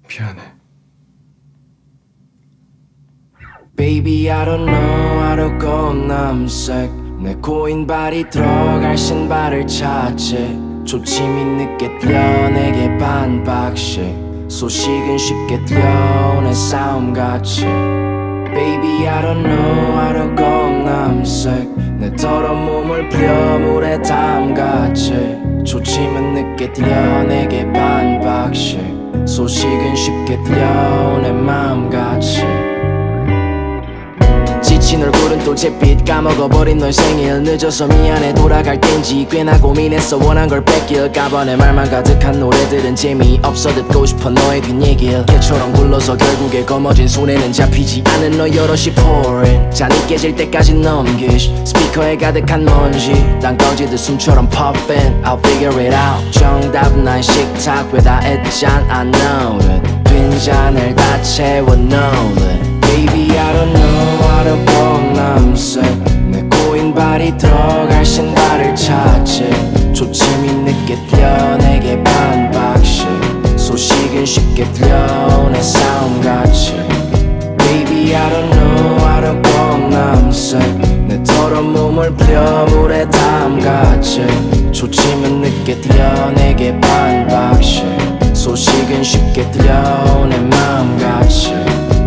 미안해. Baby I don't know 하루고 남색 내 고인 발이 들어갈 신발을 찾지 초침이 늦게 들려 내게 반박식 소식은 쉽게 들려 내 싸움같이 Baby I don't know 하루고 남색 내 더러운 몸을 뿌려 물에 담갔지 초침은 늦게 들려 내게 반박식 소식은 쉽게 들려 내 마음같이 지친 얼굴은 또 잿빛 까먹어버린 널 생일 늦어서 미안해 돌아갈 땐지 꽤나 고민했어 원한 걸 뺏길까 내 말만 가득한 노래들은 재미없어 듣고 싶어 너의 뒷얘길 개처럼 굴러서 결국에 거머쥔 손에는 잡히지 않은 너 여럿이 pouring 잔이 깨질 때까지 넘기시 스피커에 가득한 먼지 난 꺼지듯 숨처럼 popping I'll figure it out 정답은 난 식탁 위에다 애짠 I know it 빈잔을 다 채워 know it Baby I don't know 하루고 남색 내 고인 발이 들어갈 신발을 찾지 초침이 늦게 들려 내게 반박식 소식은 쉽게 들려 내 싸움같이 Baby I don't know 하루고 남색 내 더러운 몸을 뿌려 물에 담갔지 초침은 늦게 들려 내게 반박식 소식은 쉽게 들려 내 마음같이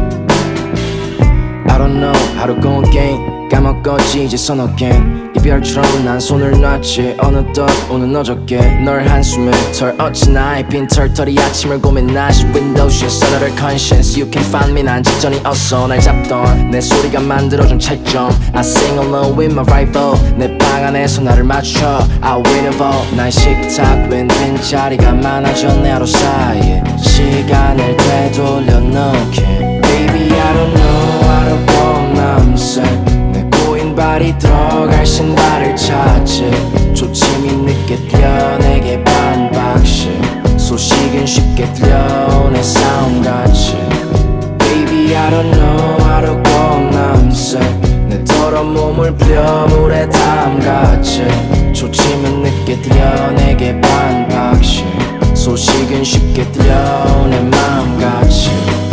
I don't know 하루고 again 까먹었지 이제 서너 게임 이별처럼 난 손을 놨지 어느덧 오는 어저께 널 한숨에 털 어찌 나의 빈 털털이 아침을 고민하시 윈도우쇼 서너를 conscience You can find me 난 직전이 어서 날 잡던 내 소리가 만들어준 차이점 I sing alone with my rival 내 방 안에서 나를 맞춰 I win it all 난 식탁 윈 빈자리가 많아져 내 하루 사이에 시간을 되돌려 놓게 Baby I don't know 하루고 남색 내 고인 발이 들어갈 신발을 찾지 초침이 늦게 들려 내게 반박식 소식은 쉽게 들려 내 싸움같이 Baby I don't know 하루고 남색 내 더러운 몸을 뿌려 물에 담갔지 초침은 늦게 들려 내게 반박식 소식은 쉽게 들려 내 마음같이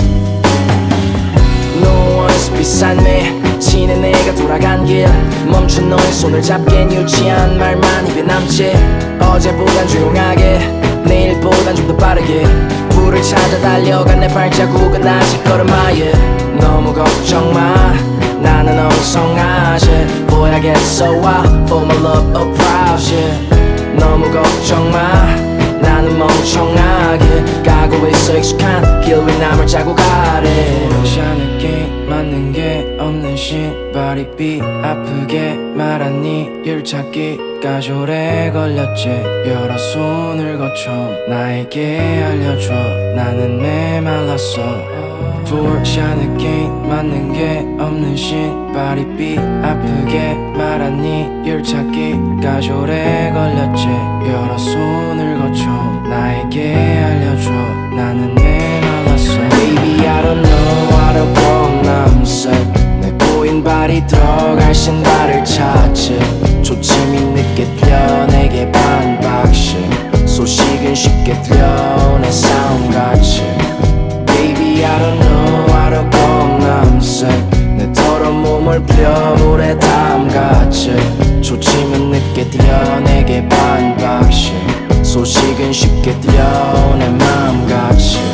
No one's beside me 지는 내가 돌아간 길 멈춘 너의 손을 잡기엔 유치한 말만 입에 남지 어제보단 조용하게 내일보단 좀 더 빠르게 불을 찾아 달려간 내 발자국은 아직 걸음마에 너무 걱정마 나는 엉성하지 보야겠어 I for my love of proud shit 너무 걱정마 나는 멍청하게 가고 있어 익숙한 길 위 남을 자국 아래 않을게 맞는 게 없는 신발이 삐 아프게 말한 이유를 찾기까지 오래 걸렸지 여러 손을 거쳐 나에게 알려줘 나는 메말랐어 보지 않을게 맞는 게 없는 신발이 삐 아프게 말한 이유를 찾기까지 오래 걸렸지 여러 손을 거쳐 나에게 알려줘 나는 메말랐어 Baby I don't know 하루고 남색 내 고인 발이 들어갈 신발을 찾지 초침이 늦게 들려 내게 반박식 소식은 쉽게 들려 내 싸움같이 Baby I don't know 하루고 남색 내 더러운 몸을 뿌려 물에 담갔지 초침은 늦게 들려 내게 반박식 소식은 쉽게 들려 내 마음같이